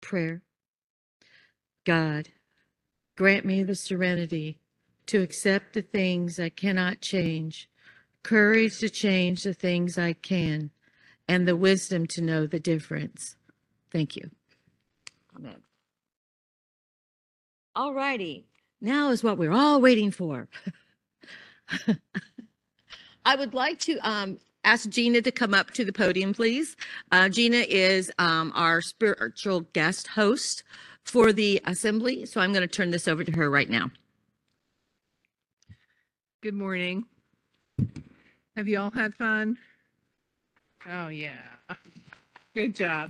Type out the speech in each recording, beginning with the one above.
Prayer. God, grant me the serenity to accept the things I cannot change, courage to change the things I can, and the wisdom to know the difference. Thank you. Amen. All righty. Now is what we're all waiting for. I would like to ask Gina to come up to the podium, please. Gina is our spiritual guest host for the assembly, so I'm going to turn this over to her right now. Good morning. Have you all had fun? Oh, yeah. Good job.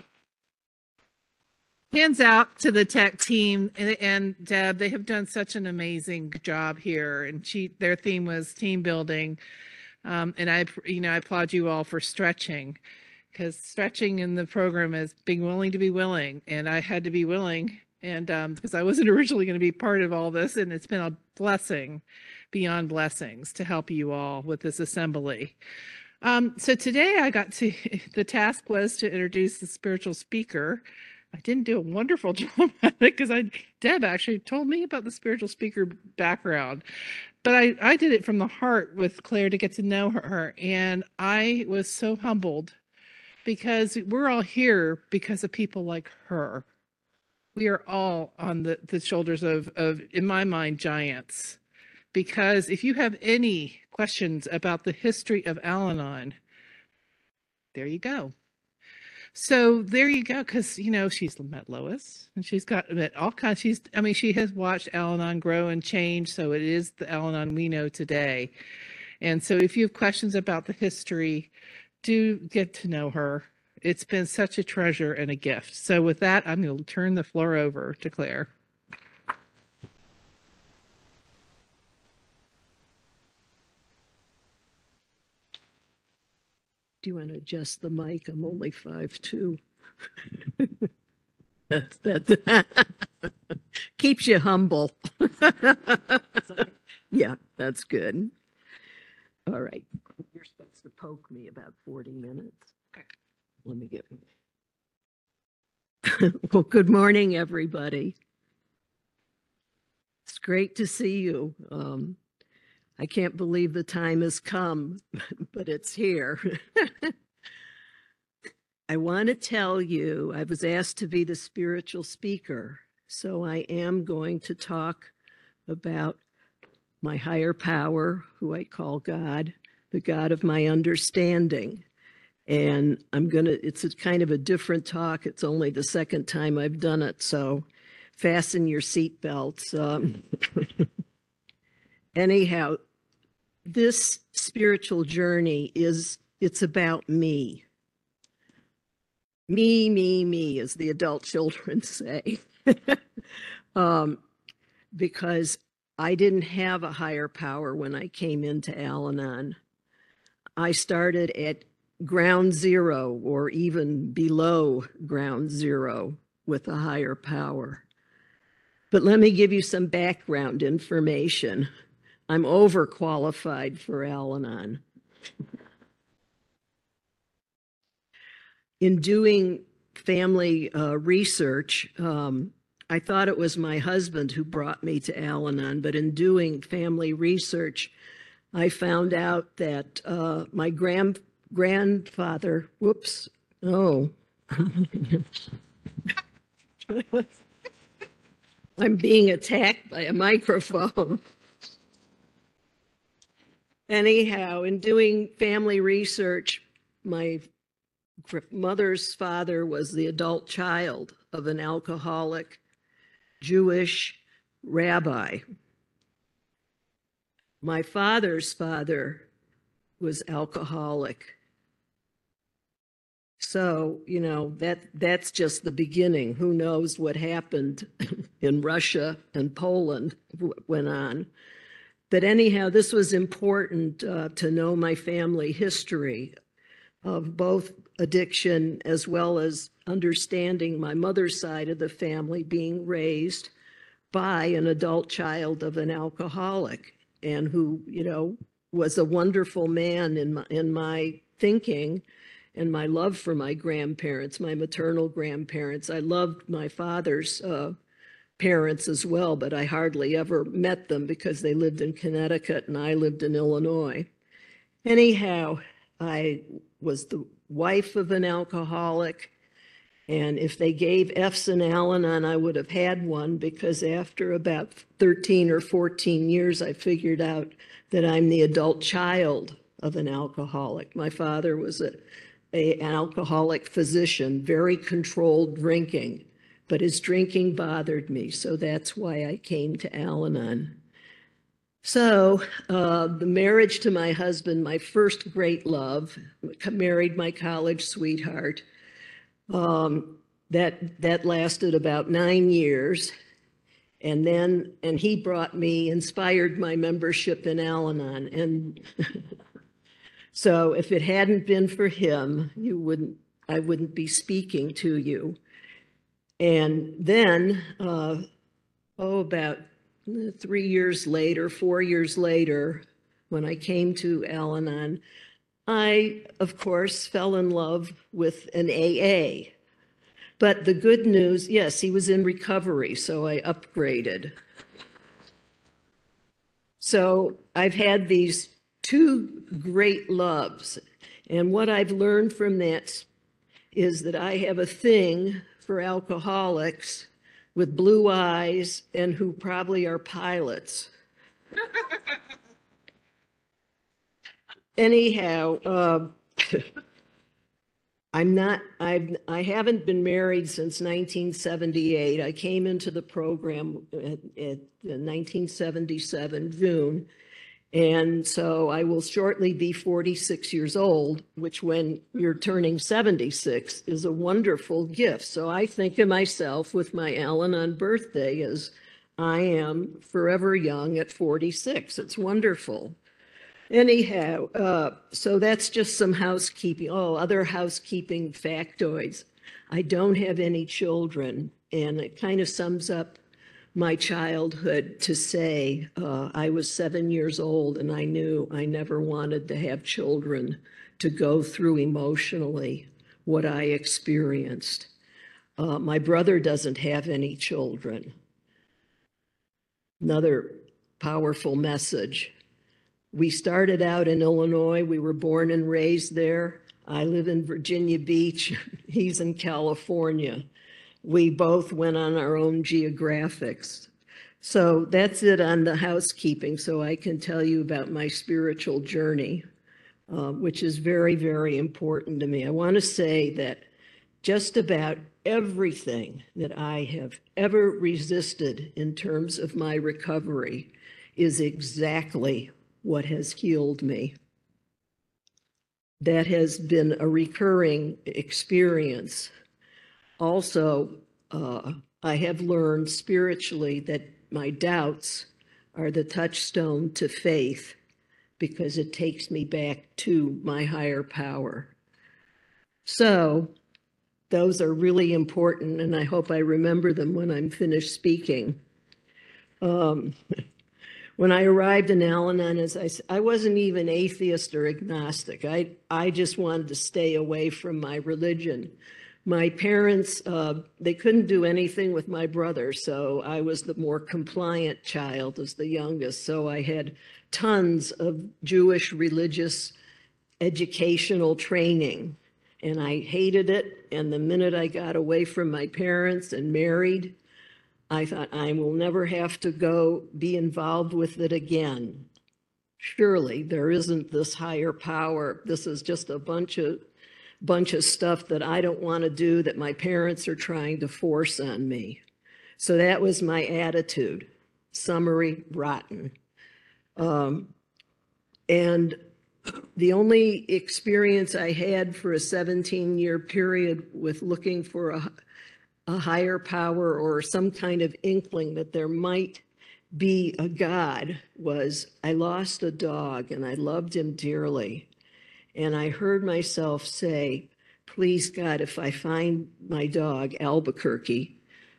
Hands out to the tech team and Deb. They have done such an amazing job here. And their theme was team building. And I applaud you all for stretching, because stretching in the program is being willing to be willing. And I had to be willing, and because I wasn't originally going to be part of all this, and it's been a blessing beyond blessings to help you all with this assembly. So today the task was to introduce the spiritual speaker. I didn't do a wonderful job at it because Deb actually told me about the spiritual speaker background. But I did it from the heart with Claire to get to know her. And I was so humbled because we're all here because of people like her. We are all on the shoulders of, in my mind, giants. Because if you have any questions about the history of Al-Anon, there you go. So there you go, because she's met Lois, and she's met all kinds. She has watched Al-Anon grow and change, so it is the Al-Anon we know today. And so if you have questions about the history, do get to know her. It's been such a treasure and a gift. So with that, I'm going to turn the floor over to Claire. Do you want to adjust the mic? I'm only 5'2". That keeps you humble. Yeah, that's good. All right. You're supposed to poke me about 40 minutes. Okay. Let me get. Well, good morning, everybody. It's great to see you. I can't believe the time has come, but it's here. I want to tell you, I was asked to be the spiritual speaker, so I am going to talk about my higher power, who I call God, the God of my understanding. And it's a kind of a different talk. It's only the second time I've done it, so fasten your seatbelts. Anyhow, this spiritual journey it's about me. Me, as the adult children say. Because I didn't have a higher power when I came into Al-Anon. I started at ground zero, or even below ground zero, with a higher power. But let me give you some background information. I'm overqualified for Al-Anon. In doing family research, I thought it was my husband who brought me to Al-Anon, but in doing family research, I found out that my grandfather, whoops, oh. I'm being attacked by a microphone. Anyhow, in doing family research, my mother's father was the adult child of an alcoholic Jewish rabbi. My father's father was alcoholic. So, that's just the beginning. Who knows what happened in Russia and Poland went on. But anyhow, this was important to know my family history of both addiction as well as understanding my mother's side of the family being raised by an adult child of an alcoholic, and who, was a wonderful man in my thinking, and my love for my grandparents, my maternal grandparents. I loved my father's parents as well, but I hardly ever met them because they lived in Connecticut and I lived in Illinois. Anyhow, I was the wife of an alcoholic, and if they gave F's in Al-Anon, I would have had one, because after about 13 or 14 years, I figured out that I'm the adult child of an alcoholic. My father was an alcoholic physician, very controlled drinking, but his drinking bothered me, so that's why I came to Al-Anon. So the marriage to my husband, my first great love, married my college sweetheart, that lasted about 9 years. And he inspired my membership in Al-Anon. And so if it hadn't been for him, I wouldn't be speaking to you. And then, about 3 years later, 4 years later, when I came to Al-Anon, I, of course, fell in love with an AA. But the good news, yes, he was in recovery, so I upgraded. So I've had these two great loves, and what I've learned from that is that I have a thing for alcoholics with blue eyes and who probably are pilots. Anyhow, I haven't been married since 1978. I came into the program in 1977, June. And so I will shortly be 46 years old, which when you're turning 76 is a wonderful gift. So I think of myself with my Al-Anon birthday as I am forever young at 46. It's wonderful. Anyhow, so that's just some housekeeping. Oh, other housekeeping factoids. I don't have any children, and it kind of sums up my childhood to say I was 7 years old and I knew I never wanted to have children to go through emotionally what I experienced. My brother doesn't have any children. Another powerful message. We started out in Illinois. We were born and raised there. I live in Virginia Beach. He's in California. We both went on our own geographics. So that's it on the housekeeping. So I can tell you about my spiritual journey, which is very, very important to me. I want to say that just about everything that I have ever resisted in terms of my recovery is exactly what has healed me. That has been a recurring experience. Also, I have learned spiritually that my doubts are the touchstone to faith, because it takes me back to my higher power. So those are really important, and I hope I remember them when I'm finished speaking. When I arrived in Al-Anon, as I said, I wasn't even atheist or agnostic. I just wanted to stay away from my religion. My parents, they couldn't do anything with my brother, so I was the more compliant child as the youngest. So I had tons of Jewish religious educational training, and I hated it. And the minute I got away from my parents and married, I thought, I will never have to go be involved with it again. Surely there isn't this higher power. This is just a bunch of stuff that I don't want to do, that my parents are trying to force on me. So that was my attitude. Summary, rotten. And the only experience I had for a 17-year period with looking for a higher power or some kind of inkling that there might be a God was I lost a dog and I loved him dearly. And I heard myself say, please God, if I find my dog, Albuquerque,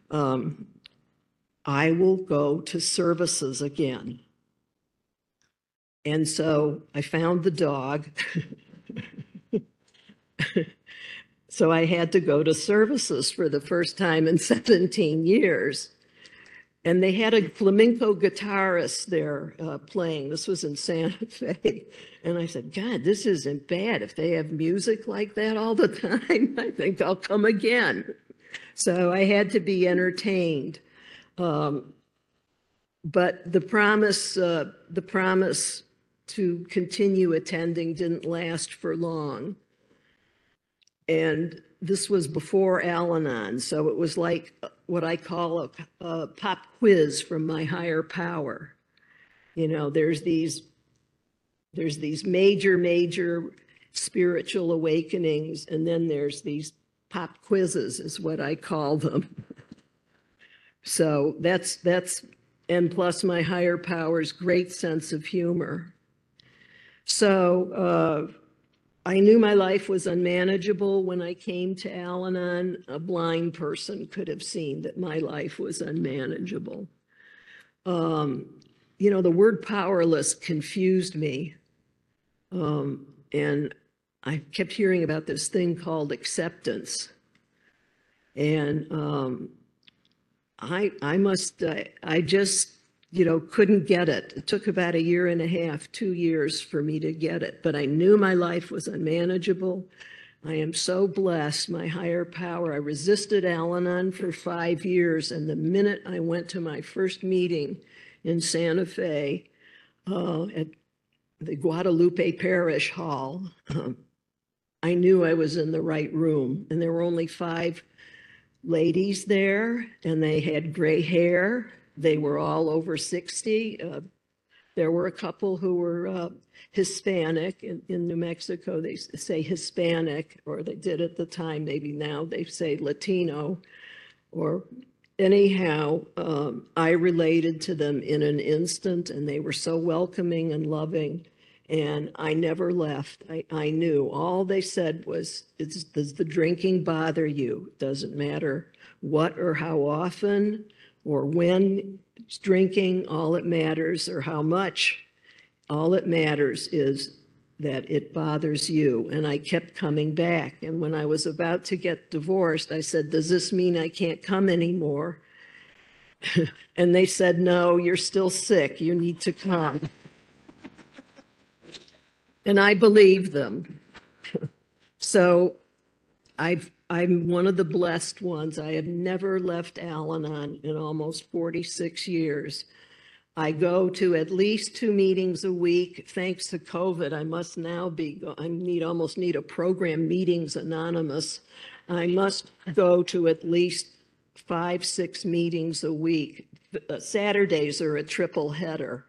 I will go to services again. And so I found the dog So I had to go to services for the first time in 17 years. And they had a flamenco guitarist there playing. This was in Santa Fe. And I said, God, this isn't bad. If they have music like that all the time, I think I'll come again. So I had to be entertained. But the promise to continue attending didn't last for long. And this was before Al-Anon, so it was like what I call a pop quiz from my higher power. You know, there's these major spiritual awakenings, and then there's these pop quizzes is what I call them. So that's and plus my higher power's great sense of humor. So I knew my life was unmanageable when I came to Al-Anon. A blind person could have seen that my life was unmanageable. You know, the word powerless confused me. And I kept hearing about this thing called acceptance. And I just, you know, couldn't get it. It took about 1.5 years, 2 years for me to get it, but I knew my life was unmanageable. I am so blessed, my higher power. I resisted Al-Anon for 5 years, and the minute I went to my first meeting in Santa Fe at the Guadalupe Parish Hall, I knew I was in the right room, and there were only 5 ladies there, and they had gray hair. They were all over 60. There were a couple who were Hispanic. In New Mexico, they say Hispanic, or they did at the time. Maybe now they say Latino. Or anyhow, I related to them in an instant, and they were so welcoming and loving. And I never left. I knew all they said was, does the drinking bother you? It doesn't matter what or how often or when it's drinking, all it matters, or how much, all it matters is that it bothers you. And I kept coming back. And when I was about to get divorced, I said, does this mean I can't come anymore? And they said, no, you're still sick. You need to come. And I believe them. So I'm one of the blessed ones. I have never left Al-Anon in almost 46 years. I go to at least 2 meetings a week. Thanks to COVID, I must now almost need a program, Meetings Anonymous. I must go to at least 5, 6 meetings a week. Saturdays are a triple header.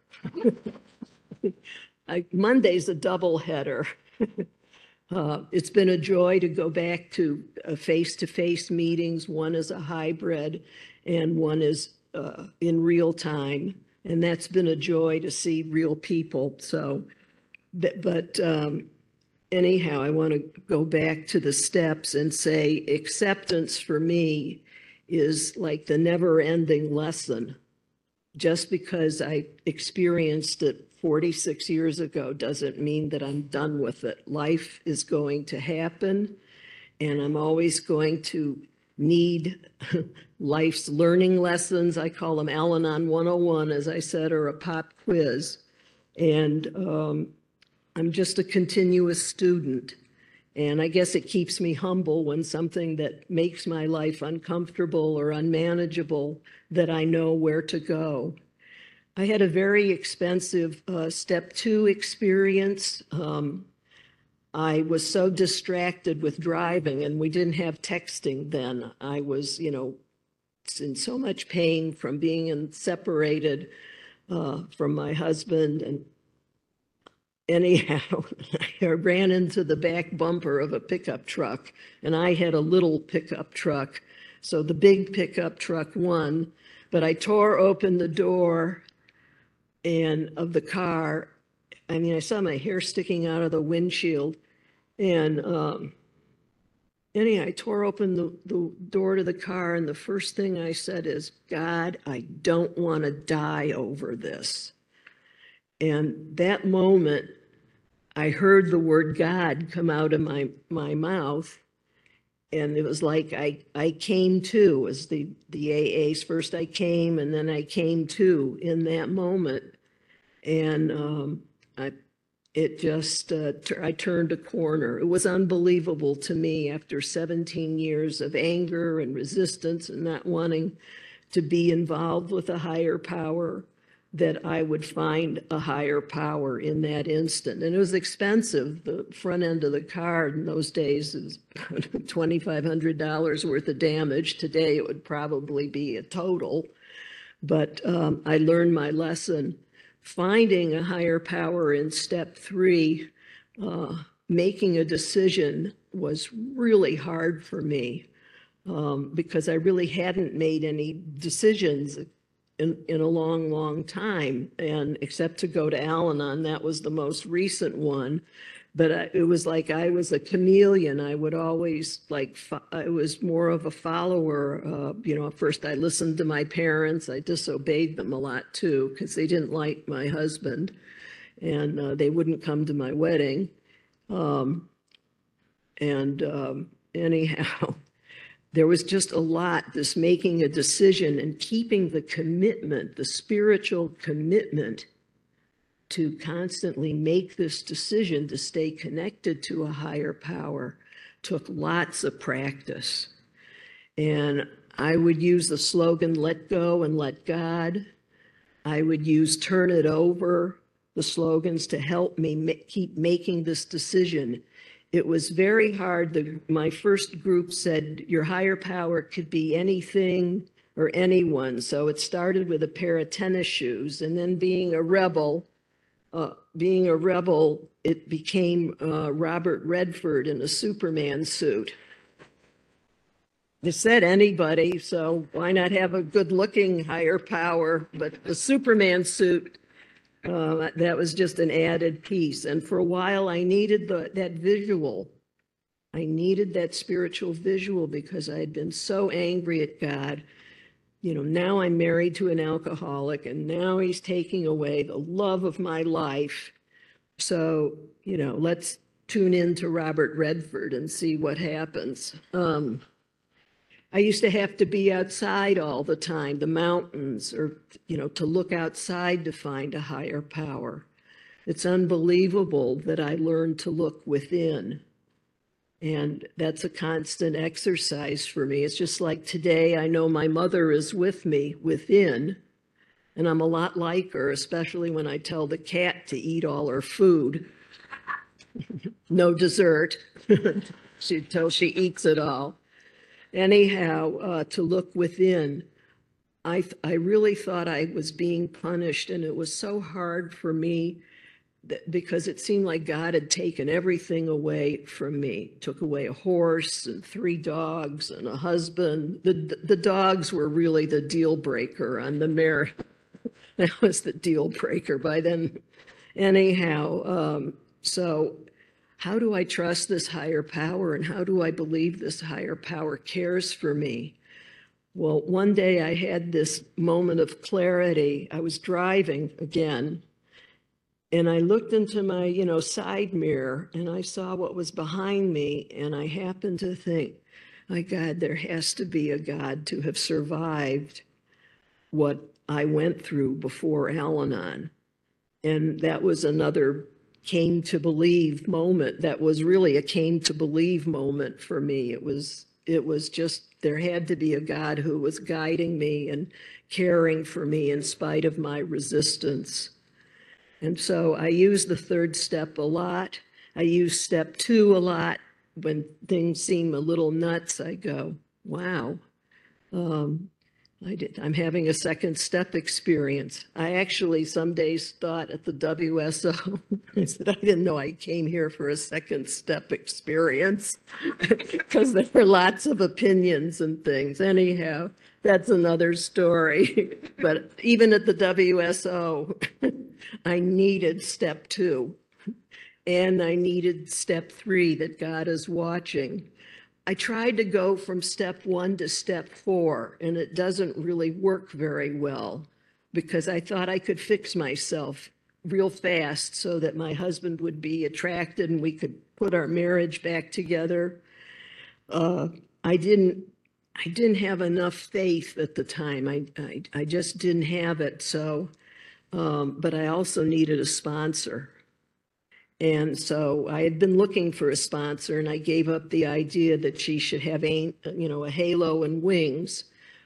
Monday's a double header. It's been a joy to go back to face-to-face meetings. One is a hybrid and one is in real time. And that's been a joy to see real people. So, but anyhow, I want to go back to the steps and say acceptance for me is like the never-ending lesson. Just because I experienced it 46 years ago doesn't mean that I'm done with it. Life is going to happen, and I'm always going to need life's learning lessons. I call them Al-Anon 101, as I said, or a pop quiz. And I'm just a continuous student. And I guess it keeps me humble when something that makes my life uncomfortable or unmanageable, that I know where to go. I had a very expensive step 2 experience. I was so distracted with driving, and we didn't have texting then. I was, you know, in so much pain from being separated from my husband. And anyhow, I ran into the back bumper of a pickup truck, and I had a little pickup truck. So the big pickup truck won, but I tore open the door of the car. I mean, I saw my hair sticking out of the windshield. And anyhow, I tore open the door to the car, and the first thing I said is, God, I don't want to die over this. And that moment, I heard the word God come out of my mouth. And it was like I came to, as the AAs. First I came, and then I came to in that moment. And I it just, I turned a corner. It was unbelievable to me after 17 years of anger and resistance and not wanting to be involved with a higher power, that I would find a higher power in that instant. And it was expensive. The front end of the card in those days is $2,500 worth of damage. Today it would probably be a total. But I learned my lesson. Finding a higher power in step 3, making a decision, was really hard for me because I really hadn't made any decisions in a long, long time, and except to go to Al-Anon. That was the most recent one. But it was like I was a chameleon. I would always I was more of a follower. At first I listened to my parents. I disobeyed them a lot too, because they didn't like my husband, and they wouldn't come to my wedding. Anyhow, there was just a lot, this making a decision and keeping the commitment, the spiritual commitment, to constantly make this decision to stay connected to a higher power, took lots of practice. And I would use the slogan, let go and let God. I would use turn it over, the slogans, to help me keep making this decision. It was very hard. My first group said your higher power could be anything or anyone. So it started with a pair of tennis shoes, and then being a rebel, it became Robert Redford in a Superman suit. They said anybody, so why not have a good-looking higher power? But the Superman suit, that was just an added piece. And for a while, I needed that visual. I needed that spiritual visual because I had been so angry at God. Now I'm married to an alcoholic, and now he's taking away the love of my life. So, let's tune in to Robert Redford and see what happens. I used to have to be outside all the time, the mountains, or, to look outside to find a higher power. It's unbelievable that I learned to look within. And that's a constant exercise for me. It's just like today, I know my mother is with me within, and I'm a lot like her, especially when I tell the cat to eat all her food. No dessert, till she eats it all. Anyhow, to look within, I really thought I was being punished, and it was so hard for me because it seemed like God had taken everything away from me. Took away a horse and 3 dogs and a husband. The dogs were really the deal breaker on the marriage. That was the deal breaker by then. Anyhow, so how do I trust this higher power, and how do I believe this higher power cares for me? Well, one day I had this moment of clarity. I was driving again, and I looked into my, side mirror, and I saw what was behind me, and I happened to think, my God, there has to be a God to have survived what I went through before Al-Anon. And that was another came to believe moment. That was really a came to believe moment for me. It was just, there had to be a God who was guiding me and caring for me in spite of my resistance. And so I use the 3rd step a lot. I use step 2 a lot. When things seem a little nuts, I go, wow, I'm having a 2nd step experience. I actually some days thought at the WSO, I said, I didn't know I came here for a 2nd step experience because there were lots of opinions and things. Anyhow, that's another story. But even at the WSO, I needed step 2, and I needed step 3, that God is watching. I tried to go from step 1 to step 4, and it doesn't really work very well because I thought I could fix myself real fast so that my husband would be attracted and we could put our marriage back together. I didn't have enough faith at the time. I just didn't have it. So, but I also needed a sponsor. And so I had been looking for a sponsor, and I gave up the idea that she should have a halo and wings.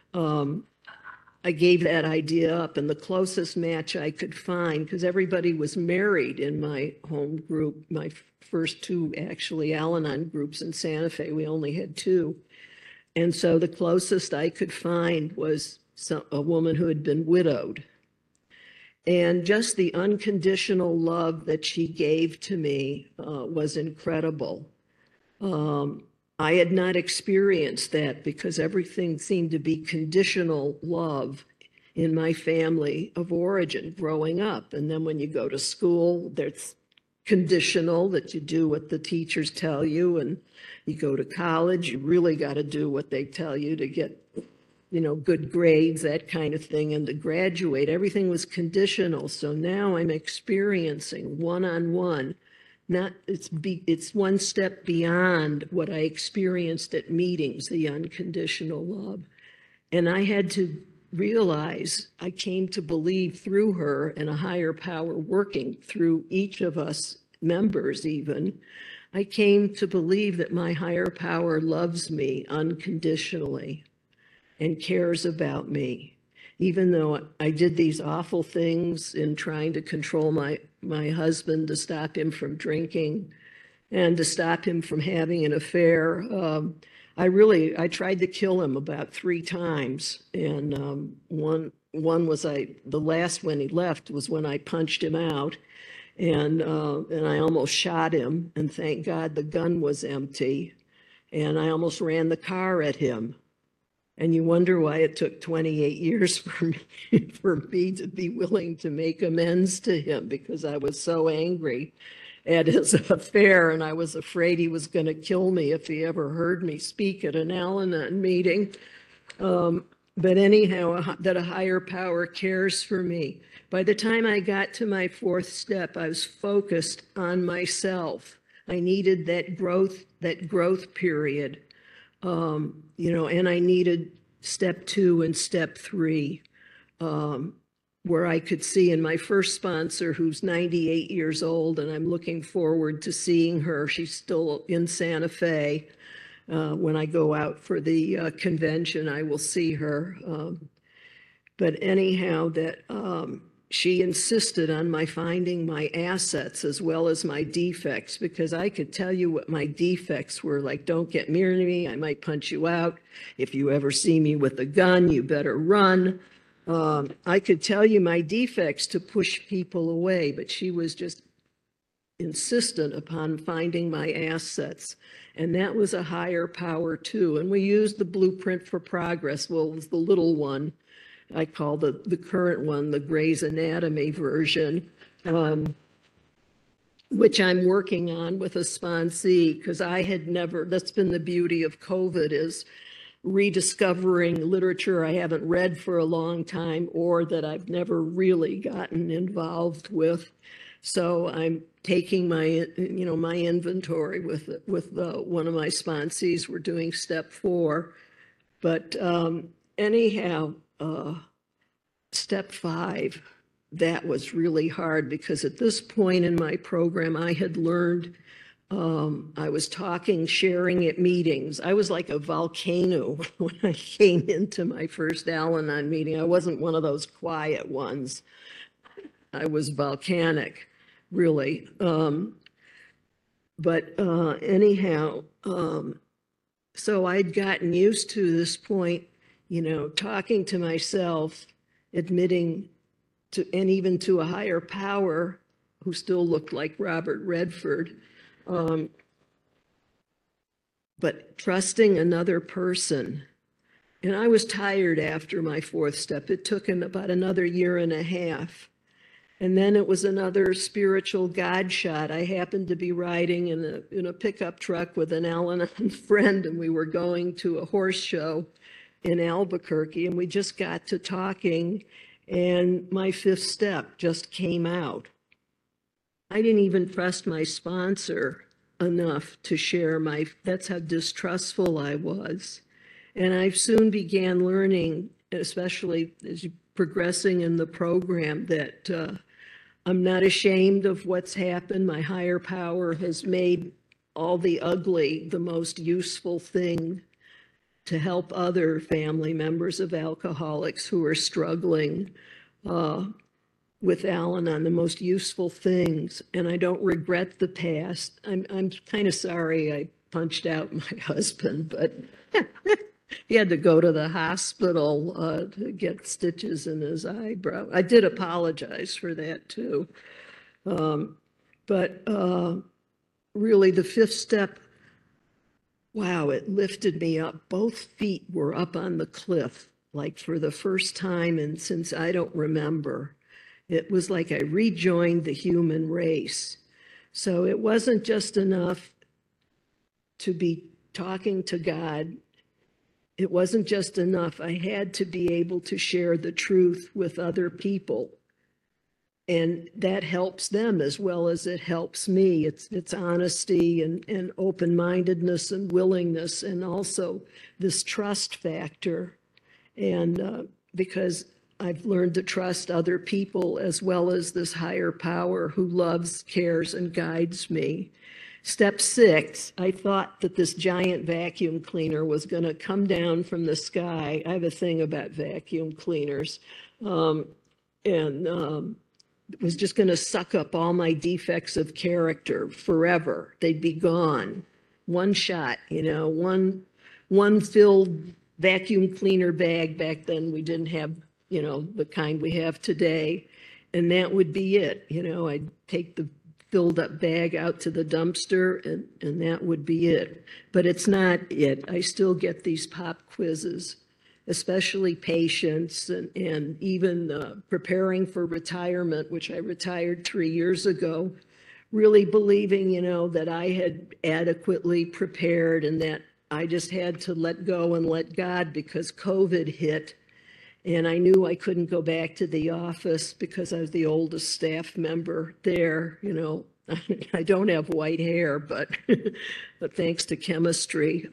I gave that idea up, and the closest match I could find, because everybody was married in my home group, my first two actually Al-Anon groups in Santa Fe, we only had two. And so the closest I could find was a woman who had been widowed. And just the unconditional love that she gave to me was incredible. I had not experienced that because everything seemed to be conditional love in my family of origin growing up. And then when you go to school, there's conditional that you do what the teachers tell you. And you go to college, you really got to do what they tell you to get, good grades, that kind of thing. And to graduate, everything was conditional. So now I'm experiencing one-on-one. It's one step beyond what I experienced at meetings, the unconditional love. And I had to realize, I came to believe through her and a higher power working through each of us members even, I came to believe that my higher power loves me unconditionally and cares about me. Even though I did these awful things in trying to control my husband, to stop him from drinking and to stop him from having an affair, I tried to kill him about 3 times. And one was the last when he left was when I punched him out, and I almost shot him. And thank God the gun was empty, and I almost ran the car at him. And you wonder why it took 28 years for me to be willing to make amends to him, because I was so angry at his affair, and I was afraid he was going to kill me if he ever heard me speak at an Al-Anon meeting. But anyhow, that a higher power cares for me. By the time I got to my 4th step, I was focused on myself. I needed that growth period. And I needed step 2 and step 3, where I could see. And my first sponsor, who's 98 years old, and I'm looking forward to seeing her. She's still in Santa Fe. When I go out for the convention, I will see her. But anyhow, she insisted on my finding my assets as well as my defects, because I could tell you what my defects were. Like, don't get near me, I might punch you out. If you ever see me with a gun, you better run. I could tell you my defects to push people away, but she was just insistent upon finding my assets. And that was a higher power too. And we used the Blueprint for Progress. Well, it was the little one. I call the current one the Grey's Anatomy version, which I'm working on with a sponsee, because I had never, that's been the beauty of COVID, is rediscovering literature I haven't read for a long time, or that I've never really gotten involved with. So I'm taking my, my inventory with one of my sponsees. We're doing step 4, but anyhow, step 5, that was really hard, because at this point in my program, I had learned, I was sharing at meetings. I was like a volcano when I came into my first Al-Anon meeting. I wasn't one of those quiet ones. I was volcanic, really. Anyhow, so I'd gotten used to this point, talking to myself, admitting to, and even to a higher power who still looked like Robert Redford, but trusting another person. And I was tired after my 4th step. It took about another 1.5 years. And then it was another spiritual God shot. I happened to be riding in a pickup truck with an Al-Anon friend, and we were going to a horse show in Albuquerque, and we just got to talking, and my 5th step just came out. I didn't even trust my sponsor enough to share that's how distrustful I was. And I soon began learning, especially as you progressing in the program, that I'm not ashamed of what's happened. My higher power has made all the ugly the most useful thing to help other family members of alcoholics who are struggling with Al-Anon, the most useful things. And I don't regret the past. I'm kind of sorry I punched out my husband, but he had to go to the hospital to get stitches in his eyebrow. I did apologize for that too. But really the fifth step, wow, it lifted me up. Both feet were up on the cliff, like for the first time, and since I don't remember. It was like I rejoined the human race. So it wasn't just enough to be talking to God. It wasn't just enough. I had to be able to share the truth with other people. And that helps them as well as it helps me. It's honesty and open-mindedness and willingness, and also this trust factor. And because I've learned to trust other people as well as this higher power who loves, cares, and guides me. Step 6, I thought that this giant vacuum cleaner was going to come down from the sky. I have a thing about vacuum cleaners. It was just going to suck up all my defects of character forever. They'd be gone. One shot, you know, one filled vacuum cleaner bag. Back then we didn't have, you know, the kind we have today. And that would be it. You know, I'd take the filled up bag out to the dumpster and that would be it. But it's not it. I still get these pop quizzes, especially patience and even preparing for retirement, which I retired 3 years ago, really believing, you know, that I had adequately prepared and that I just had to let go and let God because COVID hit. And I knew I couldn't go back to the office because I was the oldest staff member there. You know, I don't have white hair, but thanks to chemistry.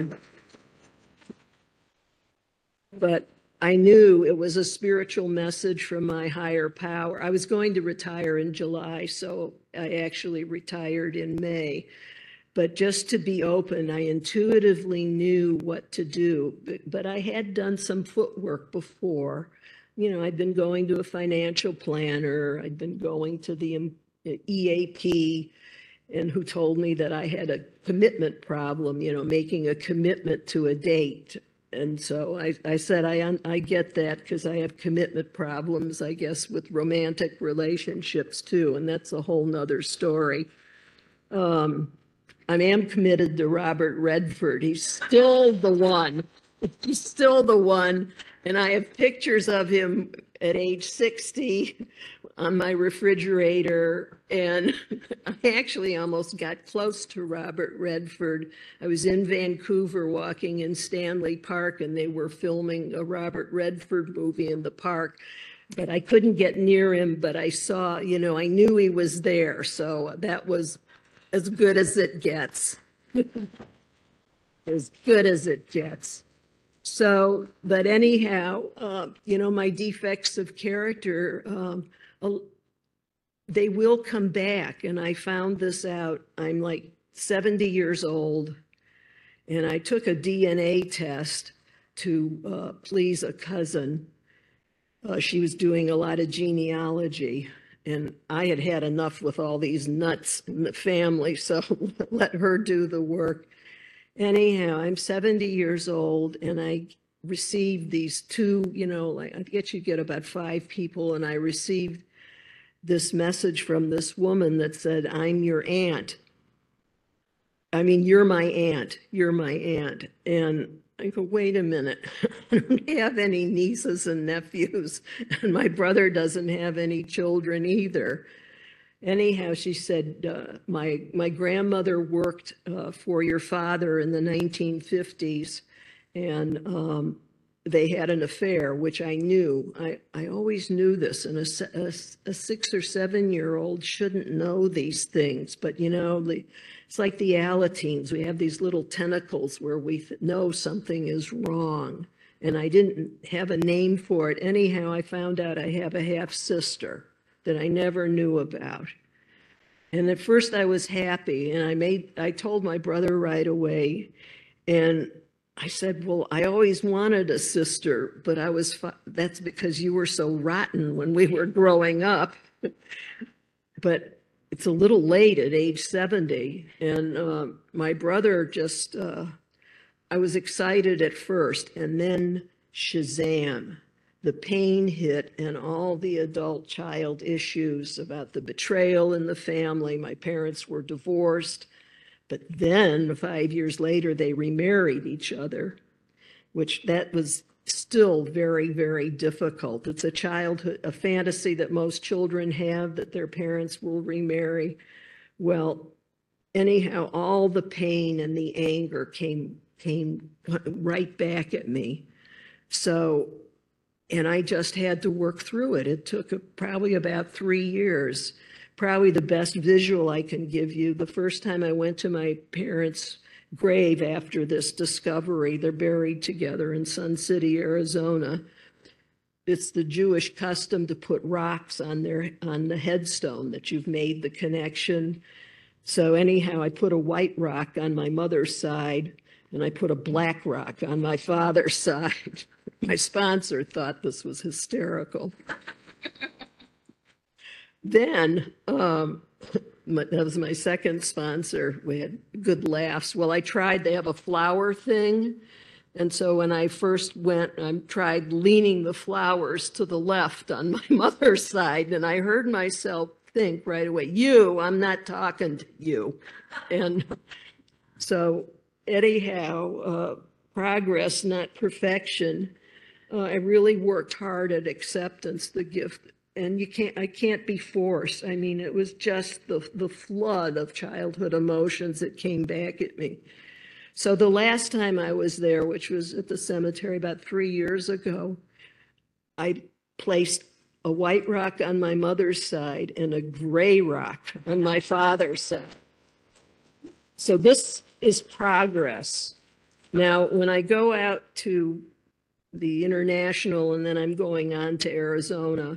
But I knew it was a spiritual message from my higher power. I was going to retire in July, so I actually retired in May. But just to be open, I intuitively knew what to do, but I had done some footwork before. You know, I'd been going to a financial planner, I'd been going to the EAP, and who told me that I had a commitment problem, you know, making a commitment to a date. And so I said, I get that because I have commitment problems, I guess, with romantic relationships too, and that's a whole nother story. I am committed to Robert Redford. He's still the one. He's still the one. And I have pictures of him at age 60 on my refrigerator. And I actually almost got close to Robert Redford. I was in Vancouver walking in Stanley Park, and they were filming a Robert Redford movie in the park. But I couldn't get near him, but I saw, you know, I knew he was there. So that was as good as it gets. As good as it gets. So, but anyhow, you know, my defects of character, they will come back. And I found this out. I'm like 70 years old, and I took a DNA test to please a cousin. She was doing a lot of genealogy. And I had had enough with all these nuts in the family, so let her do the work. Anyhow, I'm 70 years old, and I received these two, you know, like I guess you get about 5 people, and I received this message from this woman that said, I'm your aunt. I mean, you're my aunt. You're my aunt. And I go, wait a minute, I don't have any nieces and nephews, and my brother doesn't have any children either. Anyhow, she said, my grandmother worked for your father in the 1950s, and they had an affair, which I knew. I always knew this, and a 6 or 7-year-old shouldn't know these things. But, you know, it's like the Alateens. We have these little tentacles where we know something is wrong. And I didn't have a name for it. Anyhow, I found out I have a half-sister that I never knew about. And at first I was happy, and I told my brother right away, and I said, well, I always wanted a sister, but that's because you were so rotten when we were growing up. But it's a little late at age 70. And my brother just, I was excited at first, and then Shazam, the pain hit, and all the adult child issues about the betrayal in the family. My parents were divorced. But then 5 years later, they remarried each other, which that was still very, very difficult. It's a childhood, a fantasy that most children have, that their parents will remarry. Well, anyhow, all the pain and the anger came right back at me. So, and I just had to work through it. It took probably about 3 years. Probably the best visual I can give you. The first time I went to my parents' grave after this discovery, they're buried together in Sun City, Arizona. It's the Jewish custom to put rocks on the headstone that you've made the connection. So anyhow, I put a white rock on my mother's side, and I put a black rock on my father's side. My sponsor thought this was hysterical. Then, that was my second sponsor. We had good laughs. Well, I tried, they have a flower thing. And so when I first went, I tried leaning the flowers to the left on my mother's side. And I heard myself think right away, I'm not talking to you. And so anyhow, progress, not perfection. I really worked hard at acceptance, the gift. And I can't be forced. I mean, it was just the flood of childhood emotions that came back at me. So the last time I was there, which was at the cemetery about 3 years ago, I placed a white rock on my mother's side and a gray rock on my father's side. So this is progress. Now, when I go out to the international and then I'm going on to Arizona,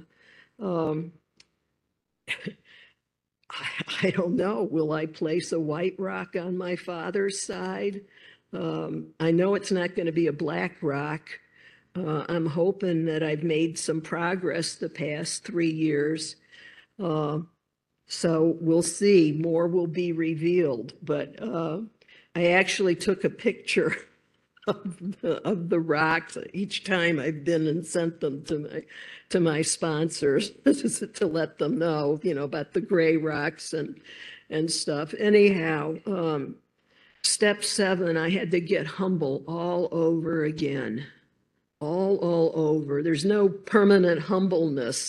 I don't know. Will I place a white rock on my father's side? I know it's not going to be a black rock. I'm hoping that I've made some progress the past 3 years. So we'll see. More will be revealed. But I actually took a picture of the rocks each time I've been and sent them to my sponsors to let them know, about the gray rocks and stuff. Anyhow, step 7, I had to get humble all over again, all over. There's no permanent humbleness,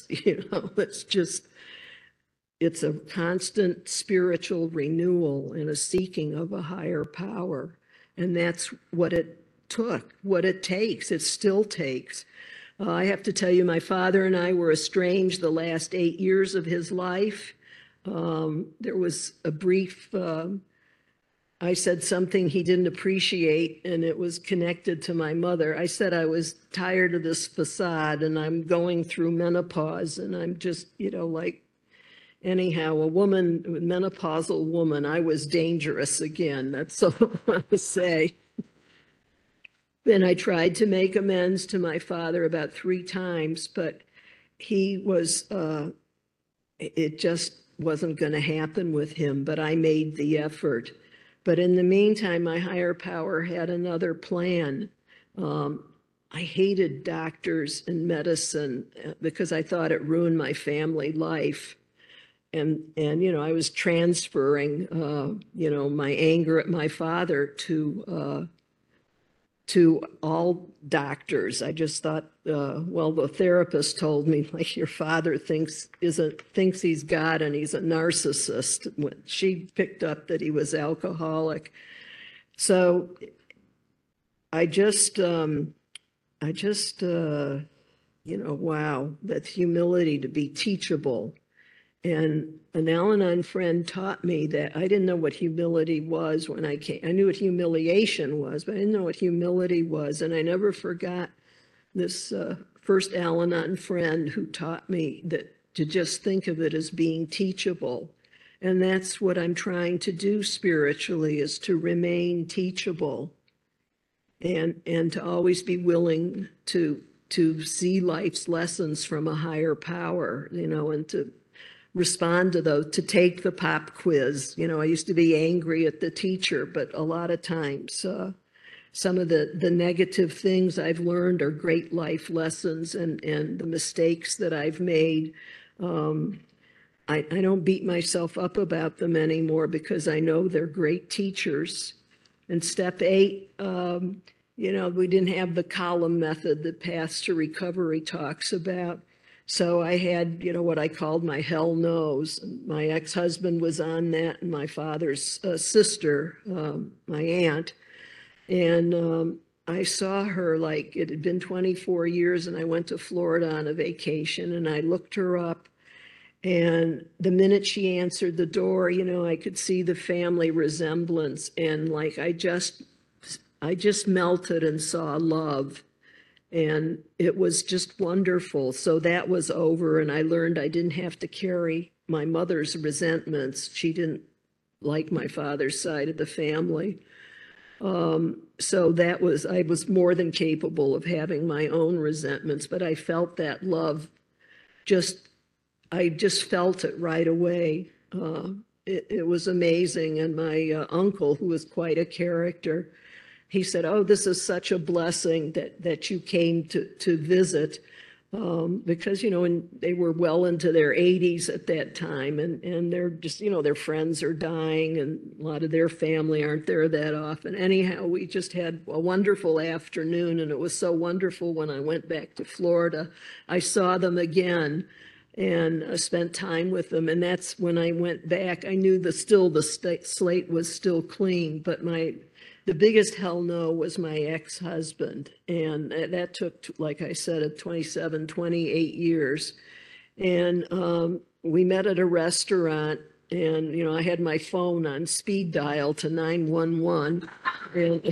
it's a constant spiritual renewal and a seeking of a higher power. And that's what it took, what it takes. It still takes. I have to tell you, my father and I were estranged the last 8 years of his life. There was a brief, I said something he didn't appreciate, and it was connected to my mother. I said I was tired of this facade, and I'm going through menopause, and I'm just, anyhow, a menopausal woman, I was dangerous again. That's all I want to say. Then I tried to make amends to my father about 3 times, but he was, it just wasn't going to happen with him, but I made the effort. But in the meantime, my higher power had another plan. I hated doctors and medicine because I thought it ruined my family life. And I was transferring, my anger at my father to all doctors. I just thought, the therapist told me, your father thinks he's God and he's a narcissist. When she picked up that he was alcoholic. So I just I just, wow, that humility to be teachable. And an Al-Anon friend taught me that I didn't know what humility was when I came. I knew what humiliation was, but I didn't know what humility was. And I never forgot this first Al-Anon friend who taught me that to just think of it as being teachable. And that's what I'm trying to do spiritually, is to remain teachable and to always be willing to see life's lessons from a higher power, and to respond to those, to take the pop quiz. I used to be angry at the teacher, but a lot of times some of the negative things I've learned are great life lessons, and the mistakes that I've made. I don't beat myself up about them anymore because I know they're great teachers. And step 8, we didn't have the column method that Paths to Recovery talks about. So I had, what I called my hell no's. My ex-husband was on that, and my father's sister, my aunt. And I saw her, like, it had been 24 years, and I went to Florida on a vacation, and I looked her up. And the minute she answered the door, I could see the family resemblance. And like, I just melted and saw love. And it was just wonderful. So that was over. And I learned I didn't have to carry my mother's resentments. She didn't like my father's side of the family. So I was more than capable of having my own resentments, but I felt that love I just felt it right away. It was amazing. And my uncle, who was quite a character, he said, "Oh, this is such a blessing that you came to visit," because, and they were well into their 80s at that time, and they're just, their friends are dying, and a lot of their family aren't there that often. Anyhow, we just had a wonderful afternoon, and it was so wonderful when I went back to Florida. I saw them again and spent time with them. And that's when I went back. I knew the slate was still clean, but the biggest hell no was my ex-husband. And that took, like I said, 28 years. And we met at a restaurant, and, I had my phone on speed dial to 911. And,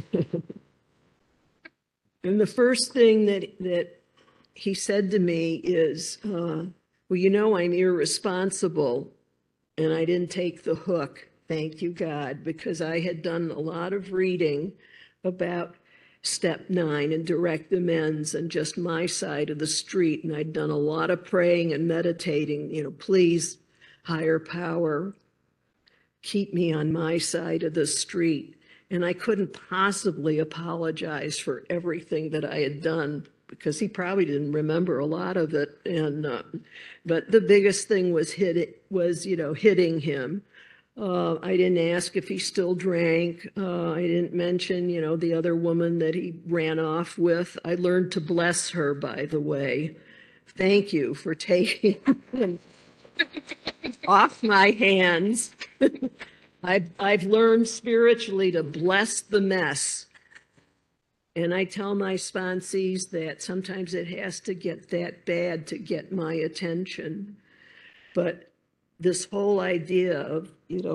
and the first thing that he said to me is, "Well, I'm irresponsible," and I didn't take the hook, thank you God, because I had done a lot of reading about step 9 and direct amends and just my side of the street. And I'd done a lot of praying and meditating, please, higher power, keep me on my side of the street. And I couldn't possibly apologize for everything that I had done, because he probably didn't remember a lot of it. And but the biggest thing was hitting him. I didn't ask if he still drank. I didn't mention, the other woman that he ran off with. I learned to bless her, by the way. Thank you for taking him off my hands. I've learned spiritually to bless the mess. And I tell my sponsees that sometimes it has to get that bad to get my attention. But this whole idea of,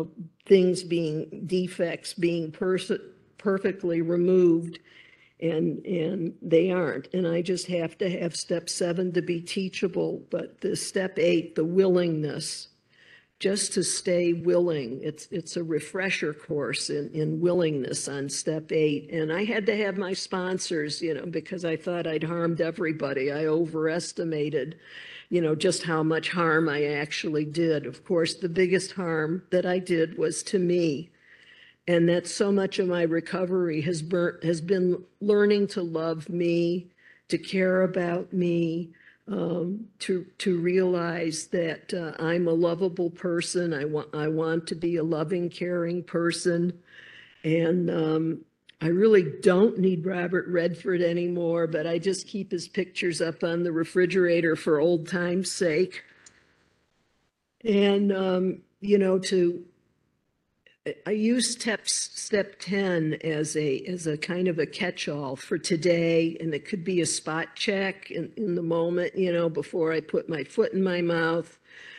defects being perfectly removed, and they aren't. And I just have to have step 7 to be teachable. But the step 8, the willingness, just to stay willing. It's a refresher course in willingness on step 8. And I had to have my sponsors, because I thought I'd harmed everybody. I overestimated, just how much harm I actually did. Of course, the biggest harm that I did was to me. And that so much of my recovery has been learning to love me, to care about me, to realize that I'm a lovable person. I want to be a loving, caring person. And I really don't need Robert Redford anymore, but I just keep his pictures up on the refrigerator for old time's sake. And, I use step 10 as a kind of a catch-all for today, and it could be a spot check in the moment, you know, before I put my foot in my mouth,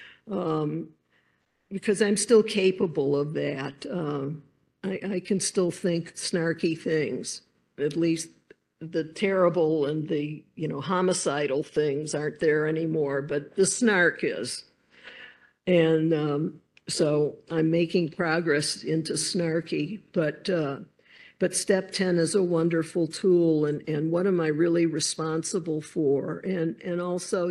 because I'm still capable of that. I can still think snarky things. At least the terrible and the, you know, homicidal things aren't there anymore, but the snark is. And so I'm making progress into snarky, but step 10 is a wonderful tool, and what am I really responsible for? And also,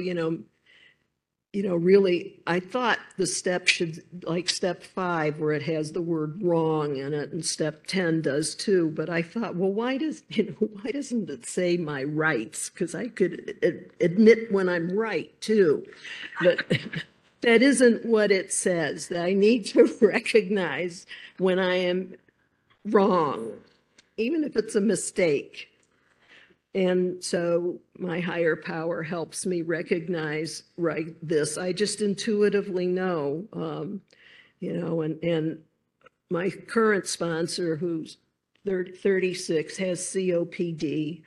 really, I thought the step should, like step 5, where it has the word wrong in it, and step 10 does too. But I thought, well, why doesn't it say my rights? Because I could admit when I'm right too. But that isn't what it says. That I need to recognize when I am wrong, even if it's a mistake. And so my higher power helps me recognize this. I just intuitively know, and my current sponsor, who's 36, has COPD.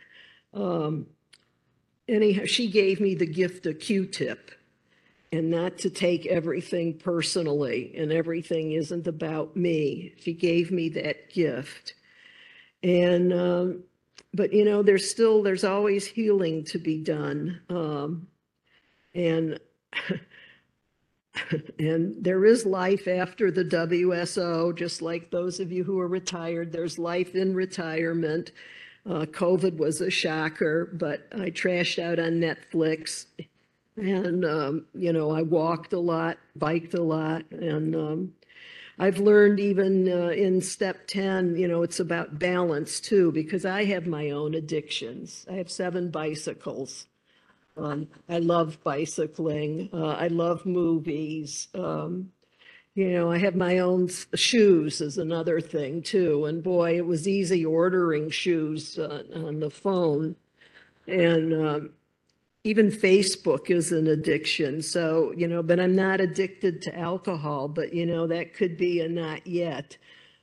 Anyhow, she gave me the gift of Q-tip, and not to take everything personally, and everything isn't about me. She gave me that gift. And but there's always healing to be done. And and there is life after the WSO, just like those of you who are retired, there's life in retirement. COVID was a shocker, but I trashed out on Netflix, and I walked a lot, biked a lot, and I've learned even in step 10, it's about balance too, because I have my own addictions. I have 7 bicycles. I love bicycling. I love movies. I have my own shoes is another thing too. And boy, it was easy ordering shoes on the phone. And even Facebook is an addiction. So, but I'm not addicted to alcohol, but, that could be a not yet.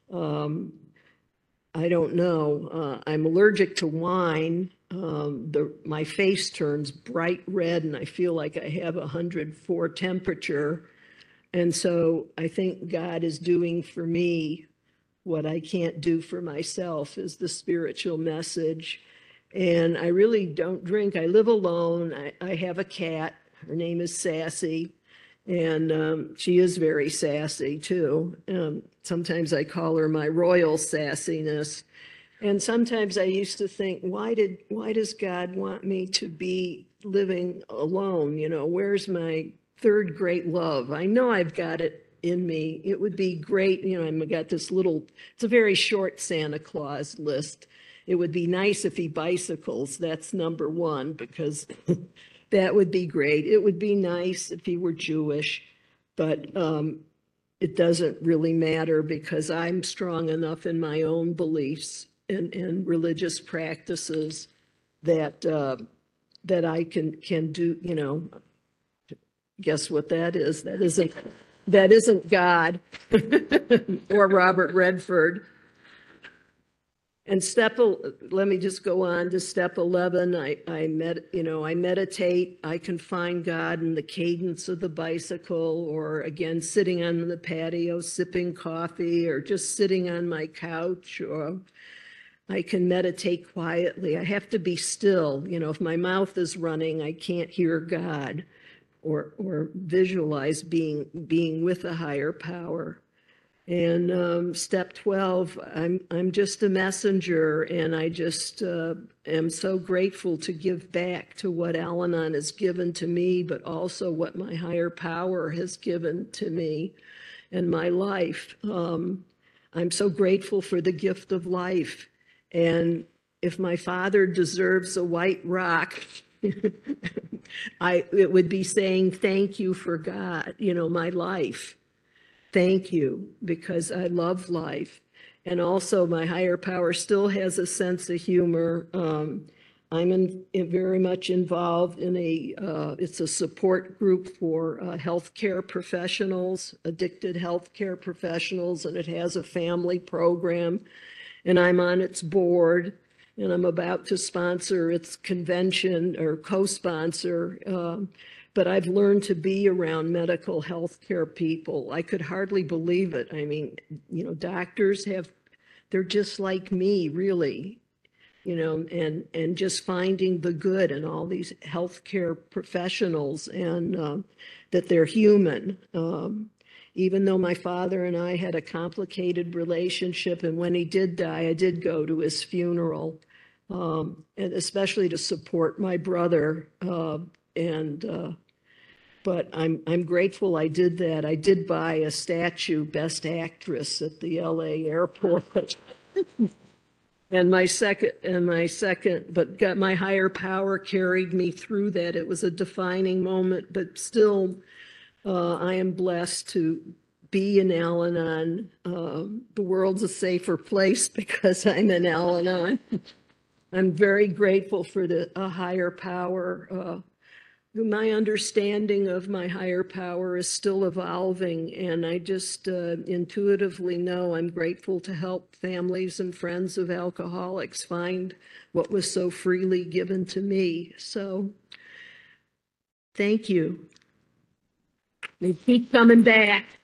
I don't know. I'm allergic to wine. My face turns bright red and I feel like I have 104 temperature. And so I think God is doing for me what I can't do for myself, is the spiritual message. And I really don't drink. I live alone. I have a cat. Her name is Sassy. And she is very sassy too. Sometimes I call her my royal sassiness. And sometimes I used to think, why does God want me to be living alone? Where's my third great love? I know I've got it in me. It would be great. I've got this it's a very short Santa Claus list. It would be nice if he bicycles. That's number 1, because that would be great. It would be nice if he were Jewish, but it doesn't really matter, because I'm strong enough in my own beliefs and religious practices that that I can do. Guess what that is? That isn't God or Robert Redford. And let me just go on to step 11. I meditate. I can find God in the cadence of the bicycle, or again, sitting on the patio, sipping coffee, or just sitting on my couch, or I can meditate quietly. I have to be still. If my mouth is running, I can't hear God or visualize being with a higher power. And step 12, I'm just a messenger, and I just am so grateful to give back to what Al-Anon has given to me, but also what my higher power has given to me in my life. I'm so grateful for the gift of life. And if my father deserves a white rock, it would be saying thank you for God, my life. Thank you, because I love life. And also my higher power still has a sense of humor. very much involved in it's a support group for healthcare professionals, addicted healthcare professionals, and it has a family program, and I'm on its board, and I'm about to sponsor its convention or co-sponsor. But I've learned to be around medical healthcare people. I could hardly believe it. I mean, doctors they're just like me, really. And just finding the good in all these healthcare professionals, and that they're human. Even though my father and I had a complicated relationship, and when he did die, I did go to his funeral, and especially to support my brother. But I'm grateful I did that. I did buy a statue, Best Actress, at the LA airport. And my second, but my higher power carried me through that. It was a defining moment, but still, I am blessed to be in Al-Anon. The world's a safer place because I'm in Al-Anon. I'm very grateful for a higher power. My understanding of my higher power is still evolving, and I just intuitively know I'm grateful to help families and friends of alcoholics find what was so freely given to me. So thank you. They keep coming back.